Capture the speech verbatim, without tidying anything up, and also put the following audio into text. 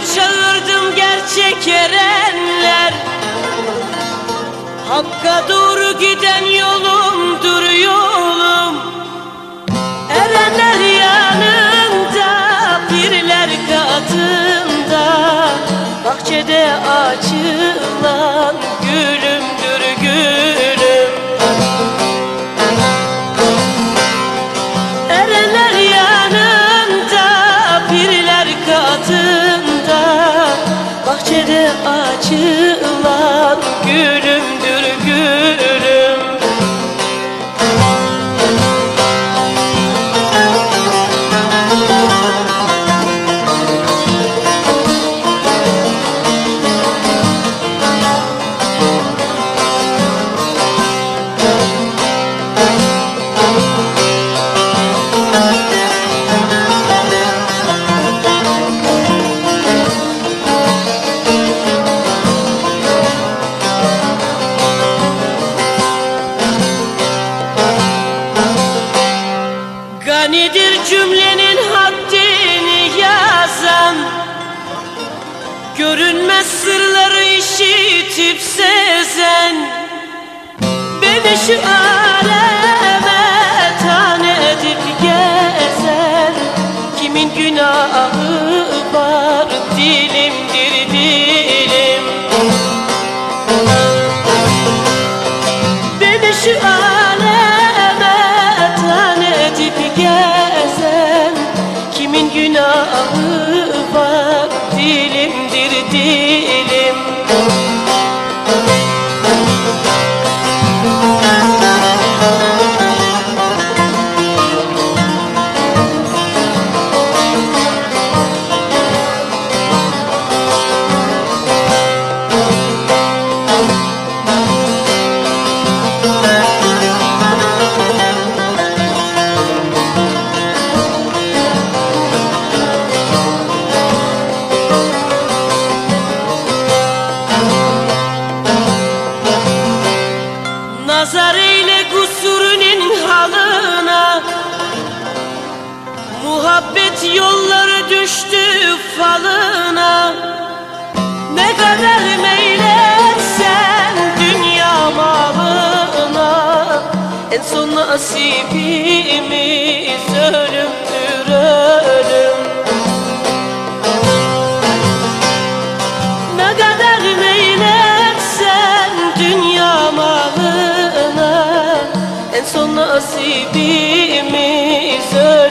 çağırdım gerçek erenler, Hakk'a doğru giden yolumdur yolum. Erenler yanında, pirler katında, bahçede açılan gülümdür gülüm. Erenler yanında, pirler katında, bahçede açılan gülümdür gülüm. Ganidir cümlenin haddini yazan, görünmez sırları işitip sezen, beni şu aleme tane edip gezen, kimin günahı var dilimdir dilim. Beni şu aleme tane edip gezen, kimin günahı var dilimdir dilim. Nazar eyle kusurunun halına, muhabbet yolları düştü falına. Ne kadar meylersen dünya malına, en son nasibimiz ölümdür ölüm. Ne kadar meylersen dünya malına, en son nasibimiz ölüm.